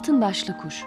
Altın başlı kuş.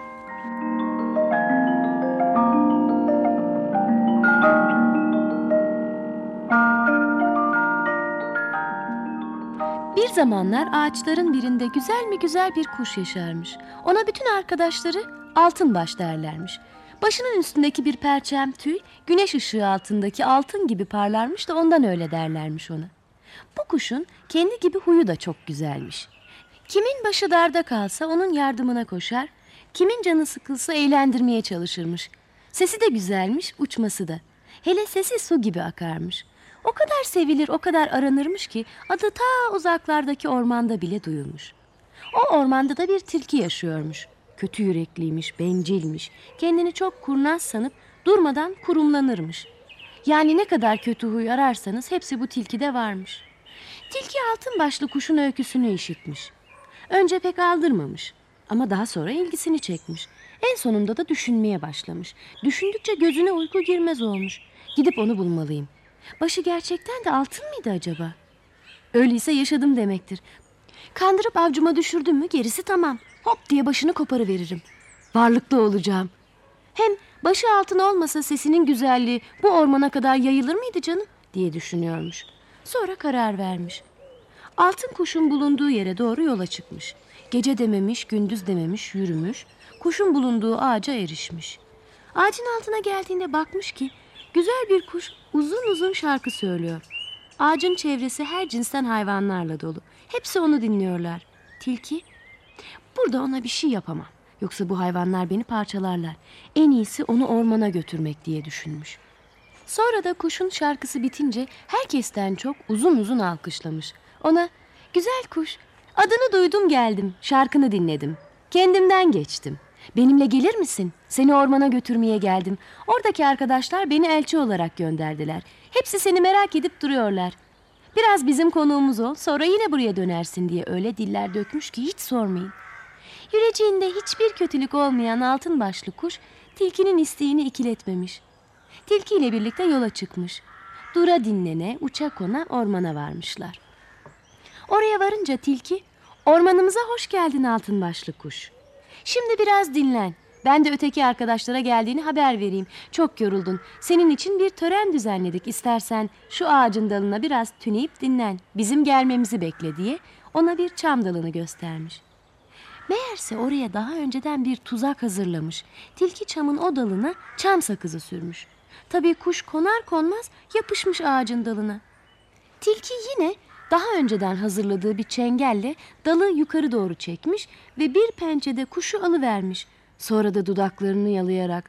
Bir zamanlar ağaçların birinde güzel mi güzel bir kuş yaşarmış. Ona bütün arkadaşları altın baş derlermiş. Başının üstündeki bir perçem tüy, güneş ışığı altındaki altın gibi parlarmış da ondan öyle derlermiş ona. Bu kuşun kendi gibi huyu da çok güzelmiş. Kimin başı darda kalsa onun yardımına koşar, kimin canı sıkılsa eğlendirmeye çalışırmış. Sesi de güzelmiş, uçması da. Hele sesi su gibi akarmış. O kadar sevilir, o kadar aranırmış ki adı ta uzaklardaki ormanda bile duyulmuş. O ormanda da bir tilki yaşıyormuş. Kötü yürekliymiş, bencilmiş. Kendini çok kurnaz sanıp durmadan kurumlanırmış. Yani ne kadar kötü huy ararsanız hepsi bu tilkide varmış. Tilki altın başlı kuşun öyküsünü işitmiş. Önce pek aldırmamış ama daha sonra ilgisini çekmiş. En sonunda da düşünmeye başlamış. Düşündükçe gözüne uyku girmez olmuş. Gidip onu bulmalıyım. Başı gerçekten de altın mıydı acaba? Öyleyse yaşadım demektir. Kandırıp avcuma düşürdüm mü gerisi tamam. Hop diye başını koparıveririm. Varlıklı olacağım. Hem başı altın olmasa sesinin güzelliği bu ormana kadar yayılır mıydı canım diye düşünüyormuş. Sonra karar vermiş. Altın kuşun bulunduğu yere doğru yola çıkmış. Gece dememiş, gündüz dememiş yürümüş. Kuşun bulunduğu ağaca erişmiş. Ağacın altına geldiğinde bakmış ki güzel bir kuş uzun uzun şarkı söylüyor. Ağacın çevresi her cinsten hayvanlarla dolu. Hepsi onu dinliyorlar. Tilki, burada ona bir şey yapamam. Yoksa bu hayvanlar beni parçalarlar. En iyisi onu ormana götürmek diye düşünmüş. Sonra da kuşun şarkısı bitince herkesten çok uzun uzun alkışlamış. Ona, güzel kuş, adını duydum geldim, şarkını dinledim. Kendimden geçtim. Benimle gelir misin? Seni ormana götürmeye geldim. Oradaki arkadaşlar beni elçi olarak gönderdiler. Hepsi seni merak edip duruyorlar. Biraz bizim konuğumuz ol, sonra yine buraya dönersin diye öyle diller dökmüş ki hiç sormayın. Yüreceğinde hiçbir kötülük olmayan altın başlı kuş, tilkinin isteğini ikiletmemiş. Tilki ile birlikte yola çıkmış. Dura dinlene, uça kona ormana varmışlar. Oraya varınca tilki, ormanımıza hoş geldin altın başlı kuş. Şimdi biraz dinlen. Ben de öteki arkadaşlara geldiğini haber vereyim. Çok yoruldun. Senin için bir tören düzenledik. İstersen şu ağacın dalına biraz tüneyip dinlen. Bizim gelmemizi bekle diye ona bir çam dalını göstermiş. Meğerse oraya daha önceden bir tuzak hazırlamış. Tilki çamın o dalına çam sakızı sürmüş. Tabii kuş konar konmaz yapışmış ağacın dalına. Tilki yine daha önceden hazırladığı bir çengelle dalı yukarı doğru çekmiş ve bir pençede kuşu alıvermiş. Sonra da dudaklarını yalayarak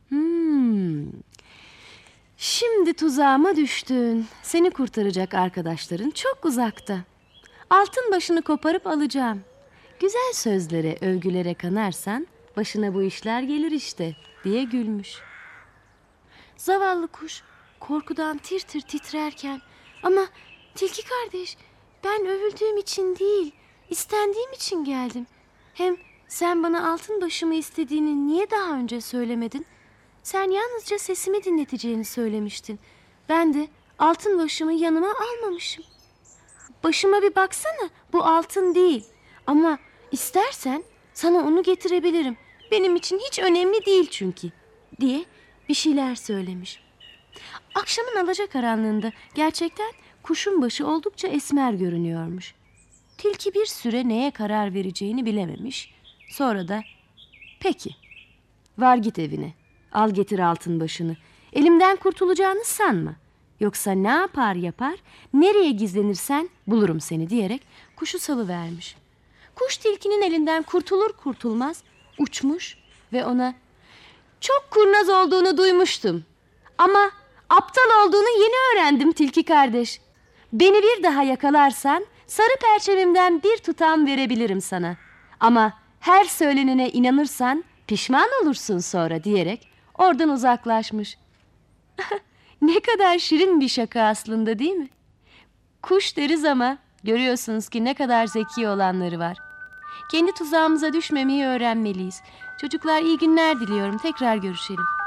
Şimdi tuzağıma düştün. Seni kurtaracak arkadaşların çok uzakta. Altın başını koparıp alacağım. Güzel sözlere, övgülere kanarsan başına bu işler gelir işte diye gülmüş. Zavallı kuş korkudan tir tir titrerken ama tilki kardeş ben övüldüğüm için değil istendiğim için geldim. Hem sen bana altın başımı istediğini niye daha önce söylemedin? Sen yalnızca sesimi dinleteceğini söylemiştin. Ben de altın başımı yanıma almamışım. Başıma bir baksana bu altın değil ama istersen sana onu getirebilirim. Benim için hiç önemli değil çünkü diye bir şeyler söylemiş. Akşamın alacakaranlığında gerçekten kuşun başı oldukça esmer görünüyormuş. Tilki bir süre neye karar vereceğini bilememiş. Sonra da peki var git evine al getir altın başını. Elimden kurtulacağını sanma. Yoksa ne yapar yapar nereye gizlenirsen bulurum seni diyerek kuşu salıvermiş. Kuş tilkinin elinden kurtulur kurtulmaz uçmuş ve ona çok kurnaz olduğunu duymuştum. Ama aptal olduğunu yeni öğrendim tilki kardeş. Beni bir daha yakalarsan sarı perçemimden bir tutam verebilirim sana. Ama her söylenene inanırsan pişman olursun sonra diyerek oradan uzaklaşmış. Ne kadar şirin bir şaka aslında değil mi? Kuş deriz ama görüyorsunuz ki ne kadar zeki olanları var. Kendi tuzağımıza düşmemeyi öğrenmeliyiz. Çocuklar iyi günler diliyorum. Tekrar görüşelim.